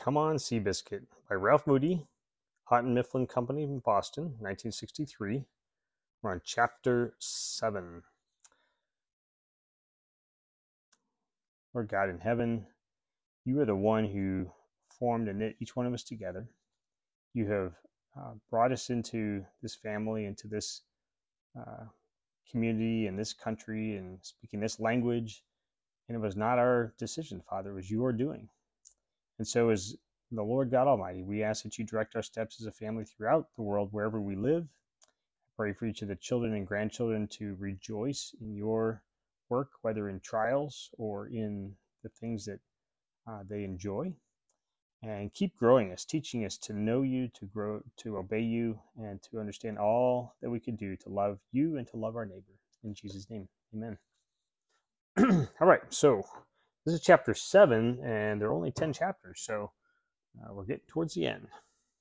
Come On Seabiscuit by Ralph Moody, Houghton Mifflin Company in Boston, 1963. We're on Chapter 7. Lord God in heaven, you are the one who formed and knit each one of us together. You have brought us into this family, into this community and this country and speaking this language. And it was not our decision, Father. It was your doing. And so as the Lord God Almighty, we ask that you direct our steps as a family throughout the world, wherever we live. I pray for each of the children and grandchildren to rejoice in your work, whether in trials or in the things that they enjoy. And keep growing us, teaching us to know you, to grow, to obey you, and to understand all that we can do to love you and to love our neighbor. In Jesus' name, amen. All right, so this is chapter 7, and there are only 10 chapters, so we're getting towards the end.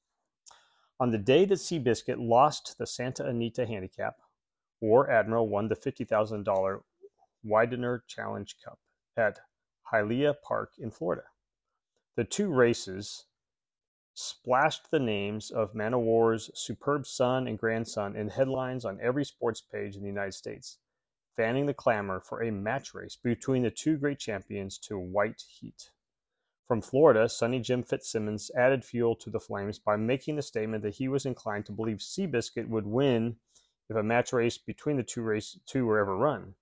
On the day that Seabiscuit lost the Santa Anita Handicap, War Admiral won the $50,000 Widener Challenge Cup at Hialeah Park in Florida. The two races splashed the names of Man O' War's superb son and grandson in headlines on every sports page in the United States, fanning the clamor for a match race between the two great champions to white heat. From Florida, Sonny Jim Fitzsimmons added fuel to the flames by making the statement that he was inclined to believe Seabiscuit would win if a match race between the two were ever run.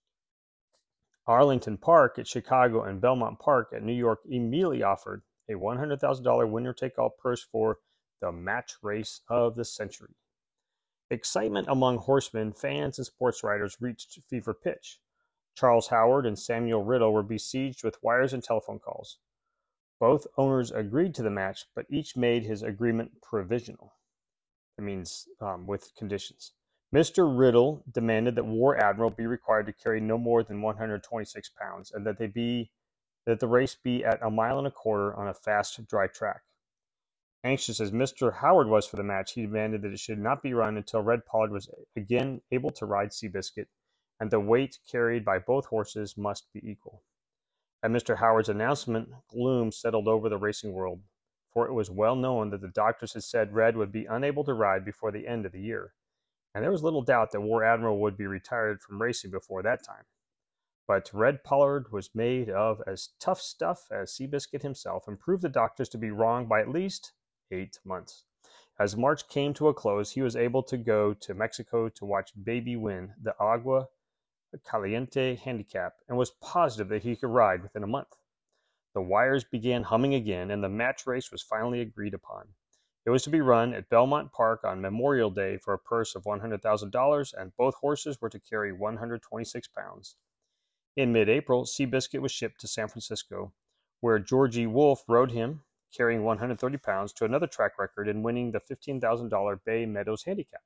Arlington Park at Chicago and Belmont Park at New York immediately offered a $100,000 winner-take-all purse for the match race of the century. Excitement among horsemen, fans, and sports writers reached fever pitch. Charles Howard and Samuel Riddle were besieged with wires and telephone calls. Both owners agreed to the match, but each made his agreement provisional. That means with conditions. Mr. Riddle demanded that War Admiral be required to carry no more than 126 pounds and that the race be at 1.25 miles on a fast, dry track. Anxious as Mr. Howard was for the match, he demanded that it should not be run until Red Pollard was again able to ride Seabiscuit, and the weight carried by both horses must be equal. At Mr. Howard's announcement, gloom settled over the racing world, for it was well known that the doctors had said Red would be unable to ride before the end of the year, and there was little doubt that War Admiral would be retired from racing before that time. But Red Pollard was made of as tough stuff as Seabiscuit himself, and proved the doctors to be wrong by at least 8 months. As March came to a close, he was able to go to Mexico to watch Baby win the Agua Caliente Handicap, and was positive that he could ride within a month. The wires began humming again, and the match race was finally agreed upon. It was to be run at Belmont Park on Memorial Day for a purse of $100,000, and both horses were to carry 126 pounds. In mid-April, Seabiscuit was shipped to San Francisco, where Georgie Wolfe rode him, carrying 130 pounds, to another track record in winning the $15,000 Bay Meadows Handicap.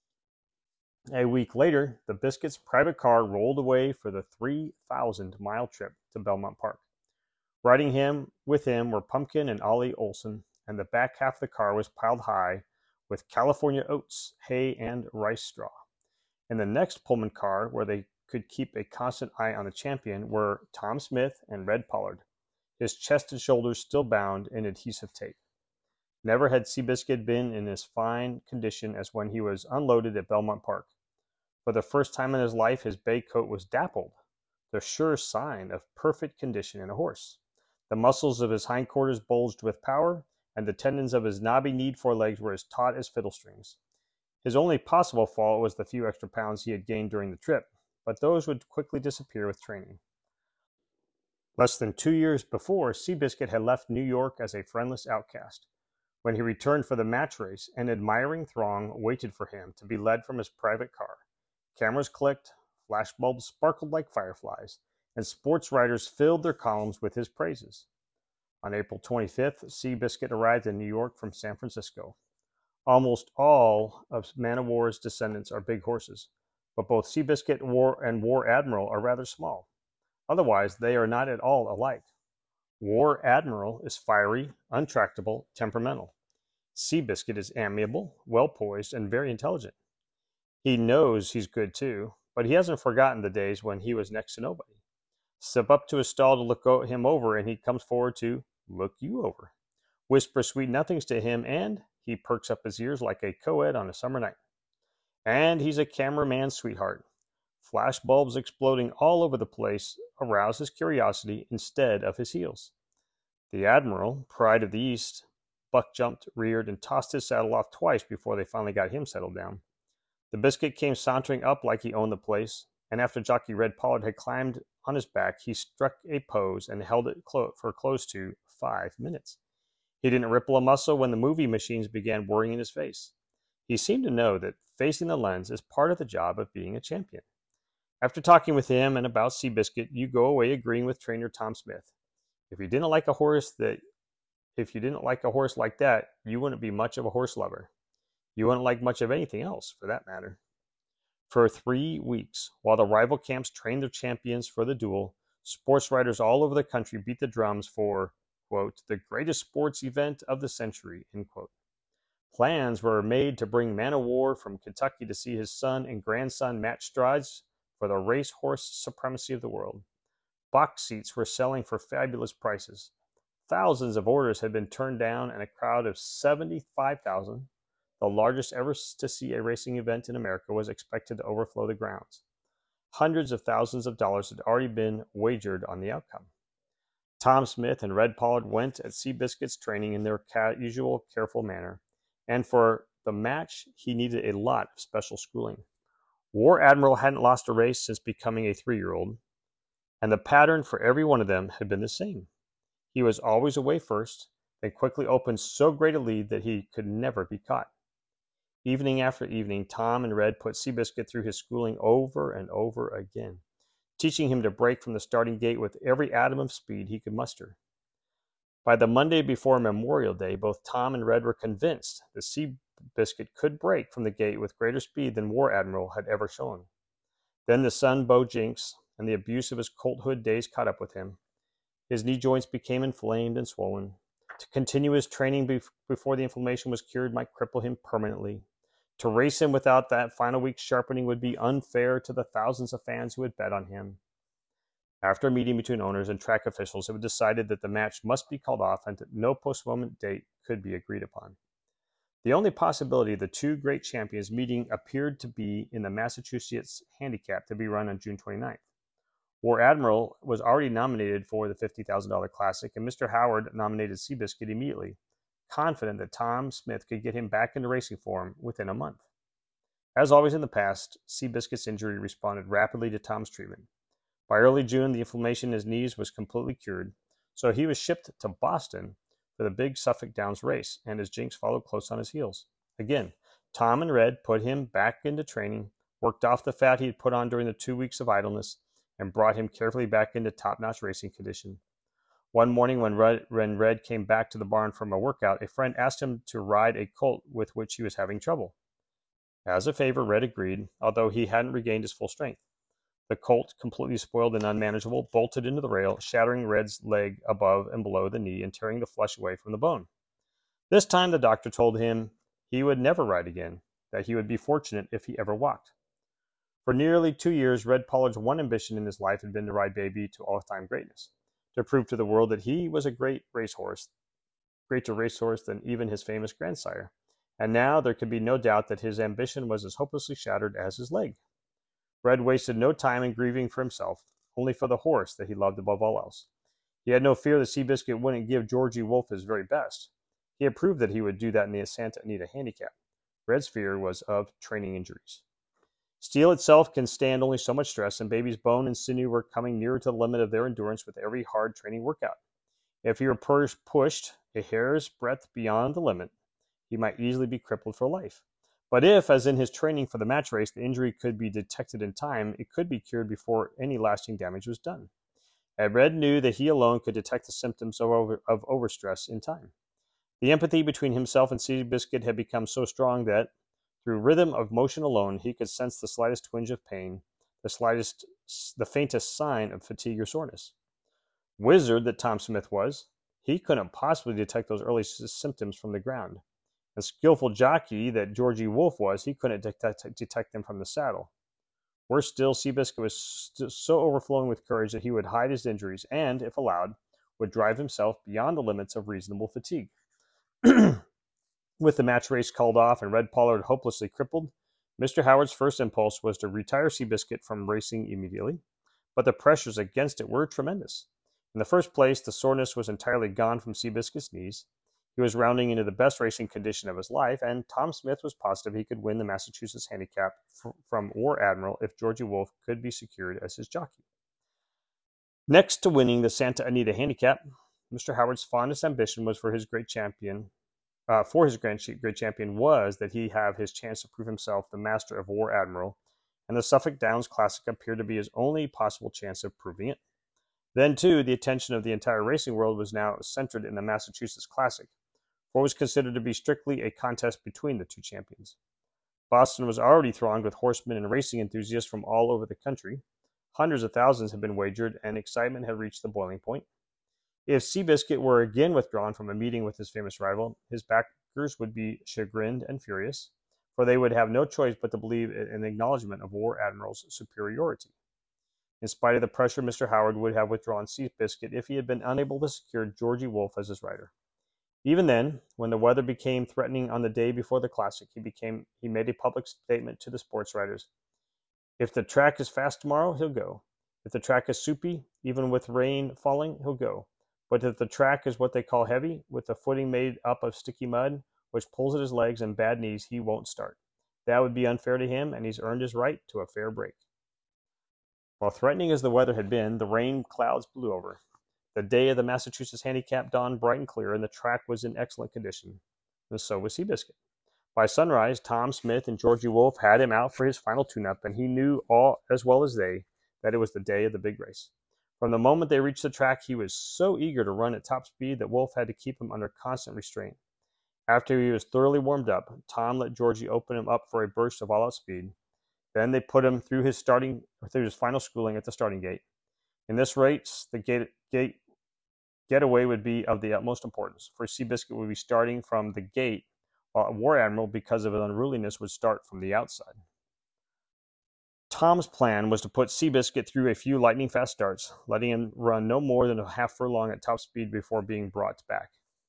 A week later, the Biscuit's private car rolled away for the 3,000-mile trip to Belmont Park. Riding with him were Pumpkin and Ollie Olson, and the back half of the car was piled high with California oats, hay, and rice straw. In the next Pullman car, where they could keep a constant eye on the champion, were Tom Smith and Red Pollard, his chest and shoulders still bound in adhesive tape. Never had Seabiscuit been in as fine condition as when he was unloaded at Belmont Park. For the first time in his life, his bay coat was dappled, the sure sign of perfect condition in a horse. The muscles of his hindquarters bulged with power, and the tendons of his knobby-kneed forelegs were as taut as fiddle strings. His only possible fault was the few extra pounds he had gained during the trip, but those would quickly disappear with training. Less than 2 years before, Seabiscuit had left New York as a friendless outcast. When he returned for the match race, an admiring throng waited for him to be led from his private car. Cameras clicked, flashbulbs sparkled like fireflies, and sports writers filled their columns with his praises. On April 25th, Seabiscuit arrived in New York from San Francisco. Almost all of Man O' War's descendants are big horses, but both Seabiscuit and War Admiral are rather small. Otherwise, they are not at all alike. War Admiral is fiery, untractable, temperamental. Seabiscuit is amiable, well-poised, and very intelligent. He knows he's good too, but he hasn't forgotten the days when he was next to nobody. Step up to his stall to look him over, and he comes forward to look you over. whisper sweet nothings to him, and he perks up his ears like a co-ed on a summer night. And he's a cameraman's sweetheart. Flash bulbs exploding all over the place arouse his curiosity instead of his heels. The Admiral, pride of the East, Buck jumped, reared, and tossed his saddle off twice before they finally got him settled down. The Biscuit came sauntering up like he owned the place, and after jockey Red Pollard had climbed on his back, he struck a pose and held it for close to 5 minutes. He didn't ripple a muscle when the movie machines began whirring in his face. He seemed to know that facing the lens is part of the job of being a champion. After talking with him and about Seabiscuit, you go away agreeing with trainer Tom Smith. If you didn't like a horse like that, you wouldn't be much of a horse lover. You wouldn't like much of anything else, for that matter. For 3 weeks, while the rival camps trained their champions for the duel, sports writers all over the country beat the drums for, quote, the greatest sports event of the century, end quote. Plans were made to bring Man o' War from Kentucky to see his son and grandson match strides for the racehorse supremacy of the world. Box seats were selling for fabulous prices. Thousands of orders had been turned down, and a crowd of 75,000, the largest ever to see a racing event in America, was expected to overflow the grounds. Hundreds of thousands of dollars had already been wagered on the outcome. Tom Smith and Red Pollard went at Seabiscuit's training in their usual careful manner, and for the match he needed a lot of special schooling. War Admiral hadn't lost a race since becoming a 3-year-old, and the pattern for every one of them had been the same. He was always away first, then quickly opened so great a lead that he could never be caught. Evening after evening, Tom and Red put Seabiscuit through his schooling over and over again, teaching him to break from the starting gate with every atom of speed he could muster. By the Monday before Memorial Day, both Tom and Red were convinced that Seabiscuit could break from the gate with greater speed than War Admiral had ever shown. Then the son, Bo Jinks, and the abuse of his colthood days caught up with him. His knee joints became inflamed and swollen. To continue his training before the inflammation was cured might cripple him permanently. To race him without that final week's sharpening would be unfair to the thousands of fans who had bet on him. After a meeting between owners and track officials, it was decided that the match must be called off and that no postponement date could be agreed upon. The only possibility of the two great champions meeting appeared to be in the Massachusetts Handicap to be run on June 29th. War Admiral was already nominated for the $50,000 Classic, and Mr. Howard nominated Seabiscuit immediately, confident that Tom Smith could get him back into racing form within a month. As always in the past, Seabiscuit's injury responded rapidly to Tom's treatment. By early June, the inflammation in his knees was completely cured, so he was shipped to Boston for the big Suffolk Downs race, and his Jinx followed close on his heels. Again, Tom and Red put him back into training, worked off the fat he had put on during the 2 weeks of idleness, and brought him carefully back into top-notch racing condition. One morning when Red came back to the barn from a workout, a friend asked him to ride a colt with which he was having trouble. As a favor, Red agreed, although he hadn't regained his full strength. The colt, completely spoiled and unmanageable, bolted into the rail, shattering Red's leg above and below the knee and tearing the flesh away from the bone. This time the doctor told him he would never ride again, that he would be fortunate if he ever walked. For nearly 2 years, Red Pollard's one ambition in his life had been to ride Baby to all-time greatness, to prove to the world that he was a greater racehorse than even his famous grandsire. And now there could be no doubt that his ambition was as hopelessly shattered as his leg. Red wasted no time in grieving for himself, only for the horse that he loved above all else. He had no fear that Seabiscuit wouldn't give Georgie Wolf his very best. He had proved that he would do that in the Santa Anita Handicap. Red's fear was of training injuries. Steel itself can stand only so much stress, and Baby's bone and sinew were coming nearer to the limit of their endurance with every hard training workout. If he were pushed a hair's breadth beyond the limit, he might easily be crippled for life. But if, as in his training for the match race, the injury could be detected in time, it could be cured before any lasting damage was done. And Red knew that he alone could detect the symptoms of overstress in time. The empathy between himself and Seabiscuit had become so strong that, through rhythm of motion alone, he could sense the slightest twinge of pain, the faintest sign of fatigue or soreness. Wizard that Tom Smith was, he couldn't possibly detect those early symptoms from the ground. And skillful jockey that Georgie Wolf was, he couldn't detect them from the saddle. Worse still, Seabiscuit was so overflowing with courage that he would hide his injuries and, if allowed, would drive himself beyond the limits of reasonable fatigue. With the match race called off and Red Pollard hopelessly crippled, Mr. Howard's first impulse was to retire Seabiscuit from racing immediately, but the pressures against it were tremendous. In the first place, the soreness was entirely gone from Seabiscuit's knees. He was rounding into the best racing condition of his life, and Tom Smith was positive he could win the Massachusetts Handicap from War Admiral if Georgie Wolf could be secured as his jockey. Next to winning the Santa Anita Handicap, Mr. Howard's fondest ambition was for his great champion was that he have his chance to prove himself the master of War Admiral, and the Suffolk Downs Classic appeared to be his only possible chance of proving it. Then, too, the attention of the entire racing world was now centered in the Massachusetts Classic, for it was considered to be strictly a contest between the two champions. Boston was already thronged with horsemen and racing enthusiasts from all over the country. Hundreds of thousands had been wagered, and excitement had reached the boiling point. If Seabiscuit were again withdrawn from a meeting with his famous rival, his backers would be chagrined and furious, for they would have no choice but to believe in an acknowledgment of War Admiral's superiority. In spite of the pressure, Mr. Howard would have withdrawn Seabiscuit if he had been unable to secure Georgie Wolf as his rider. Even then, when the weather became threatening on the day before the Classic, he made a public statement to the sports writers. If the track is fast tomorrow, he'll go. If the track is soupy, even with rain falling, he'll go. But if the track is what they call heavy, with a footing made up of sticky mud, which pulls at his legs and bad knees, he won't start. That would be unfair to him, and he's earned his right to a fair break. While threatening as the weather had been, the rain clouds blew over. The day of the Massachusetts Handicap dawned bright and clear, and the track was in excellent condition, and so was Seabiscuit. By sunrise, Tom Smith and Georgie Wolf had him out for his final tune-up, and he knew all as well as they that it was the day of the big race. From the moment they reached the track, he was so eager to run at top speed that Wolf had to keep him under constant restraint. After he was thoroughly warmed up, Tom let Georgie open him up for a burst of all-out speed. Then they put him through his final schooling at the starting gate. In this race, the getaway would be of the utmost importance, for Seabiscuit would be starting from the gate, while War Admiral, because of his unruliness, would start from the outside. Tom's plan was to put Seabiscuit through a few lightning-fast starts, letting him run no more than a half furlong at top speed before being brought back.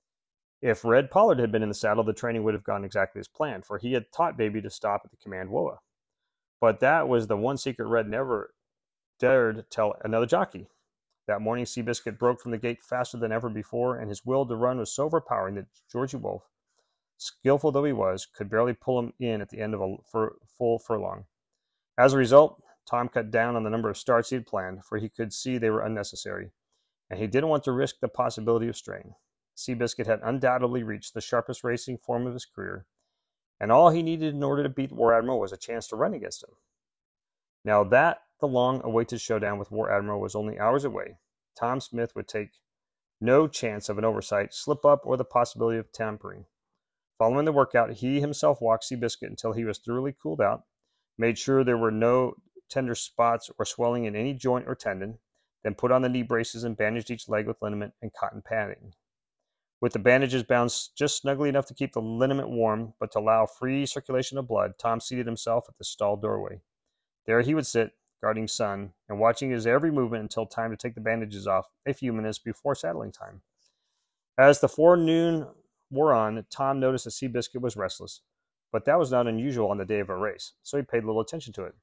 If Red Pollard had been in the saddle, the training would have gone exactly as planned, for he had taught Baby to stop at the command whoa. But that was the one secret Red never dared tell another jockey. That morning, Seabiscuit broke from the gate faster than ever before, and his will to run was so overpowering that Georgie Wolf, skillful though he was, could barely pull him in at the end of a full furlong. As a result, Tom cut down on the number of starts he had planned, for he could see they were unnecessary, and he didn't want to risk the possibility of straying. Seabiscuit had undoubtedly reached the sharpest racing form of his career, and all he needed in order to beat War Admiral was a chance to run against him. Now that the long-awaited showdown with War Admiral was only hours away, Tom Smith would take no chance of an oversight, slip-up, or the possibility of tampering. Following the workout, he himself walked Seabiscuit until he was thoroughly cooled out, made sure there were no tender spots or swelling in any joint or tendon, then put on the knee braces and bandaged each leg with liniment and cotton padding. With the bandages bound just snugly enough to keep the liniment warm, but to allow free circulation of blood, Tom seated himself at the stall doorway. There he would sit, guarding Son, and watching his every movement until time to take the bandages off a few minutes before saddling time. As the forenoon wore on, Tom noticed that Seabiscuit was restless, but that was not unusual on the day of a race, so he paid little attention to it.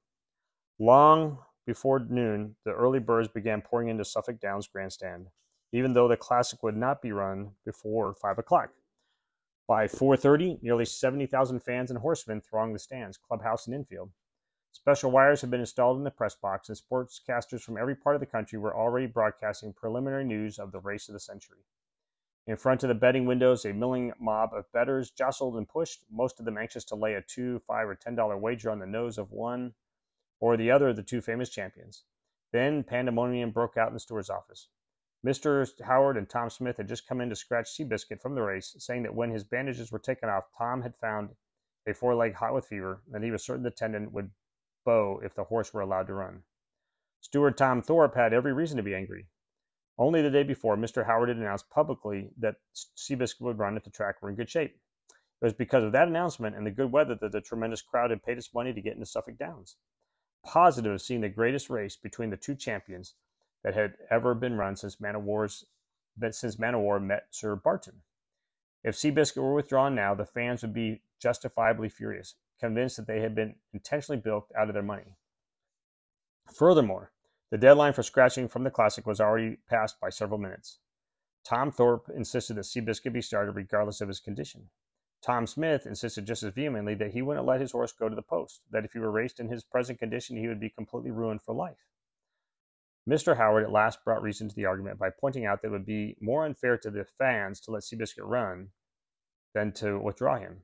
Long before noon, the early birds began pouring into Suffolk Downs grandstand, even though the Classic would not be run before 5 o'clock. By 4:30, nearly 70,000 fans and horsemen thronged the stands, clubhouse, and infield. Special wires had been installed in the press box, and sportscasters from every part of the country were already broadcasting preliminary news of the race of the century. In front of the betting windows, a milling mob of bettors jostled and pushed, most of them anxious to lay a $2, $5, or $10 wager on the nose of one or the other of the two famous champions. Then pandemonium broke out in the steward's office. Mr. Howard and Tom Smith had just come in to scratch Seabiscuit from the race, saying that when his bandages were taken off, Tom had found a foreleg hot with fever, and he was certain the tendon would bow if the horse were allowed to run. Steward Tom Thorpe had every reason to be angry. Only the day before, Mr. Howard had announced publicly that Seabiscuit would run if the track were in good shape. It was because of that announcement and the good weather that the tremendous crowd had paid its money to get into Suffolk Downs. Positive of seeing the greatest race between the two champions that had ever been run since Man of War met Sir Barton. If Seabiscuit were withdrawn now, the fans would be justifiably furious, convinced that they had been intentionally bilked out of their money. Furthermore, the deadline for scratching from the Classic was already passed by several minutes. Tom Thorpe insisted that Seabiscuit be started regardless of his condition. Tom Smith insisted just as vehemently that he wouldn't let his horse go to the post, that if he were raced in his present condition, he would be completely ruined for life. Mr. Howard at last brought reason to the argument by pointing out that it would be more unfair to the fans to let Seabiscuit run than to withdraw him.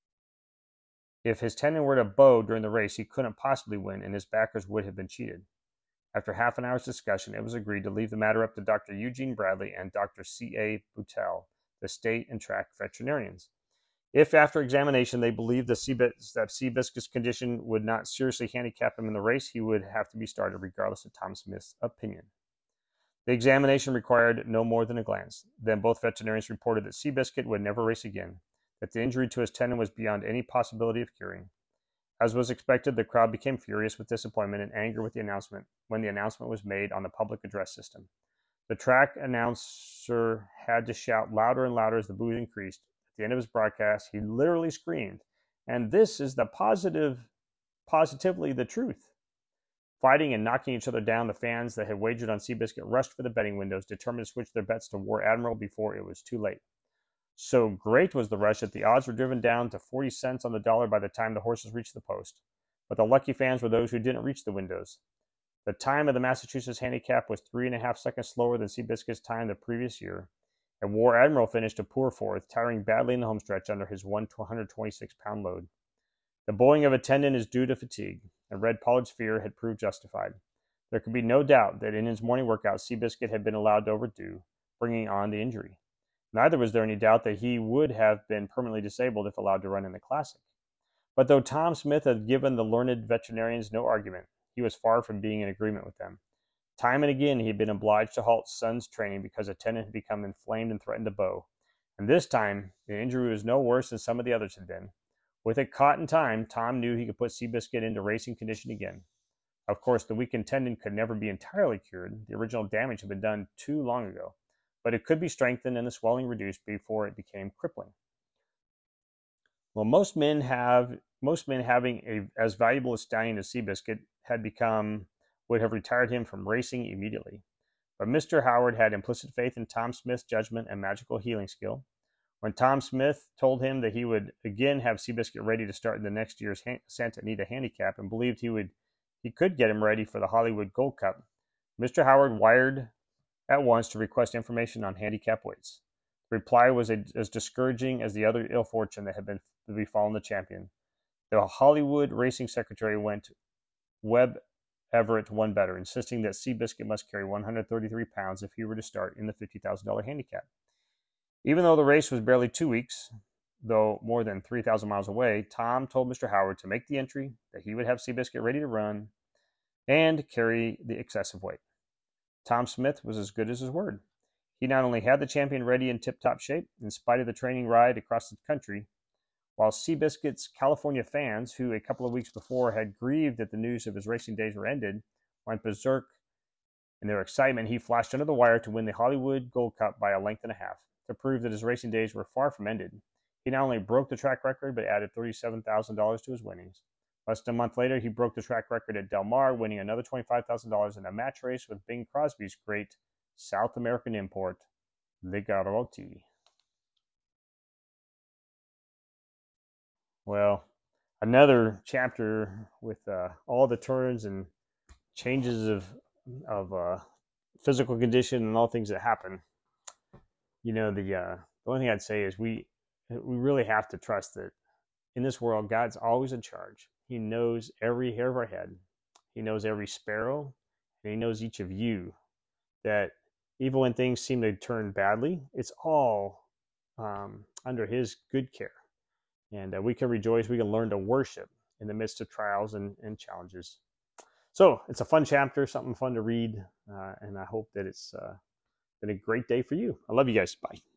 If his tendon were to bow during the race, he couldn't possibly win, and his backers would have been cheated. After half an hour's discussion, it was agreed to leave the matter up to Dr. Eugene Bradley and Dr. C.A. Boutel, the state and track veterinarians. If, after examination, they believed that Seabiscuit's condition would not seriously handicap him in the race, he would have to be started regardless of Tom Smith's opinion. The examination required no more than a glance. Then both veterinarians reported that Seabiscuit would never race again, that the injury to his tendon was beyond any possibility of curing. As was expected, the crowd became furious with disappointment and anger with the announcement when the announcement was made on the public address system. The track announcer had to shout louder and louder as the boos increased. At the end of his broadcast, he literally screamed, "And this is the positively the truth." Fighting and knocking each other down, the fans that had wagered on Seabiscuit rushed for the betting windows, determined to switch their bets to War Admiral before it was too late. So great was the rush that the odds were driven down to 40 cents on the dollar by the time the horses reached the post. But the lucky fans were those who didn't reach the windows. The time of the Massachusetts handicap was 3.5 seconds slower than Seabiscuit's time the previous year, and War Admiral finished a poor fourth, tiring badly in the homestretch under his 126-pound load. The bowing of a tendon is due to fatigue, and Red Pollard's fear had proved justified. There could be no doubt that in his morning workout, Seabiscuit had been allowed to overdo, bringing on the injury. Neither was there any doubt that he would have been permanently disabled if allowed to run in the Classic. But though Tom Smith had given the learned veterinarians no argument, he was far from being in agreement with them. Time and again he had been obliged to halt Son's training because a tendon had become inflamed and threatened to bow. And this time, the injury was no worse than some of the others had been. With it caught in time, Tom knew he could put Seabiscuit into racing condition again. Of course, the weakened tendon could never be entirely cured. The original damage had been done too long ago. But it could be strengthened and the swelling reduced before it became crippling. Well, most men having as valuable a stallion as Seabiscuit would have retired him from racing immediately. But Mr. Howard had implicit faith in Tom Smith's judgment and magical healing skill. When Tom Smith told him that he would again have Seabiscuit ready to start in the next year's Santa Anita handicap and believed he could get him ready for the Hollywood Gold Cup, Mr. Howard wired at once to request information on handicap weights. The reply was as discouraging as the other ill fortune that had befallen the champion. The Hollywood racing secretary Webb Everett one better, insisting that Seabiscuit must carry 133 pounds if he were to start in the $50,000 handicap. Even though the race was barely 2 weeks, though more than 3,000 miles away, Tom told Mr. Howard to make the entry, that he would have Seabiscuit ready to run and carry the excessive weight. Tom Smith was as good as his word. He not only had the champion ready in tip-top shape, in spite of the training ride across the country, while Seabiscuit's California fans, who a couple of weeks before had grieved that the news of his racing days were ended, went berserk in their excitement. He flashed under the wire to win the Hollywood Gold Cup by a length and a half. To prove that his racing days were far from ended, he not only broke the track record, but added $37,000 to his winnings. Less than a month later, he broke the track record at Del Mar, winning another $25,000 in a match race with Bing Crosby's great South American import, the Garrote. Well, another chapter with all the turns and changes of physical condition and all things that happen. You know, the only thing I'd say is we really have to trust that in this world, God's always in charge. He knows every hair of our head. He knows every sparrow, and he knows each of you. That even when things seem to turn badly, it's all under his good care. And we can rejoice, we can learn to worship in the midst of trials and challenges. So it's a fun chapter, something fun to read, and I hope that it's been a great day for you. I love you guys. Bye.